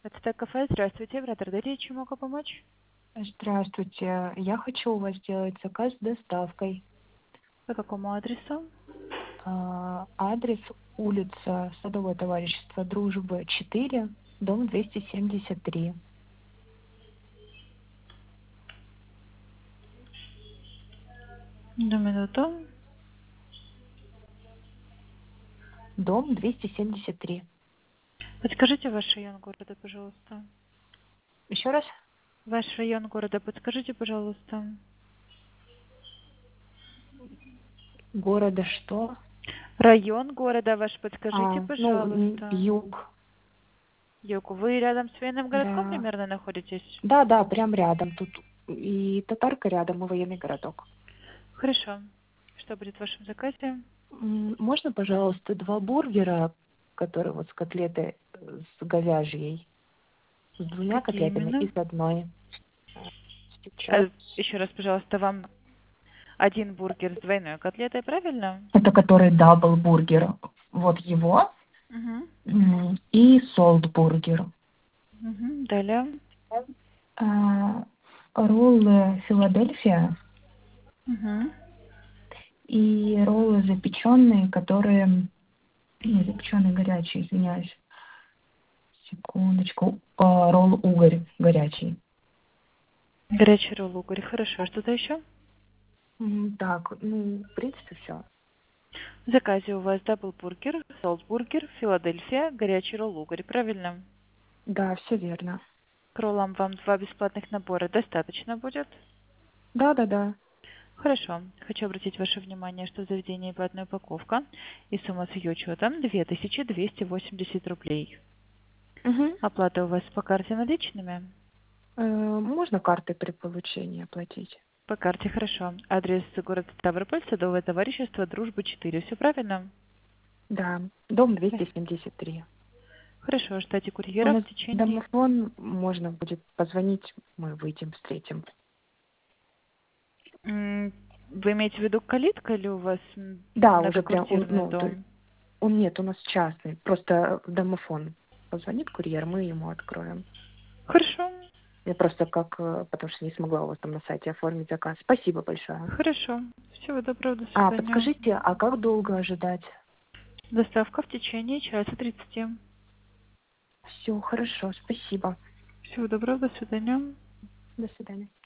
Это кафе. Здравствуйте, оператор Дарья, чем могу помочь? Здравствуйте. Я хочу у вас сделать заказ с доставкой. По какому адресу? Адрес улица Садовое товарищество Дружбы, 4, дом 273. Одну минуту. Дом 273. Подскажите ваш район города, пожалуйста. Еще раз? Ваш район города подскажите, пожалуйста. Города что? Район города ваш подскажите, пожалуйста. Юг. Юг. Вы рядом с военным городком Да. примерно находитесь? Да, прям рядом. Тут и Татарка рядом, и военный городок. Хорошо. Что будет в вашем заказе? Можно, пожалуйста, 2 бургера, которые вот с котлетой, с говяжьей, с 2 Какие котлетами и именно? с одной. Сейчас. Еще раз, пожалуйста, вам один бургер с двойной котлетой, правильно? Это который даблбургер. Вот его. Угу. И солтбургер. Угу. Далее. Роллы Филадельфия Угу. и роллы запеченные, которые... Не, запеченные горячие, извиняюсь. Секундочку. Ролл угорь горячий. Горячий ролл угорь. Хорошо. Что-то еще? Так, в принципе, все. В заказе у вас даблбургер, солтбургер, Филадельфия, горячий ролл угорь. Правильно? Да, все верно. К роллам вам 2 бесплатных набора достаточно будет? Да. Хорошо. Хочу обратить ваше внимание, что в заведении платная упаковка и сумма с ее учетом 2280 рублей. Мгм. Оплата у вас по карте наличными? Можно картой при получении оплатить? По карте, хорошо. Адрес город Ставрополь, Садовое товарищество, Дружба 4. Все правильно? Да, дом Да. 273. Хорошо, ждите У курьера в нас течение... домофон, можно будет позвонить, мы выйдем, встретим. Вы имеете в виду калитка или у вас Да, уже прям, многоквартирный дом? нет, у нас частный, просто в домофон позвонит курьер, мы ему откроем. Хорошо. Я просто потому что не смогла у вас там на сайте оформить заказ. Спасибо большое. Хорошо. Всего доброго, до свидания. Подскажите, а как долго ожидать? Доставка в течение часа 30. Все, хорошо, спасибо. Всего доброго, до свидания. До свидания.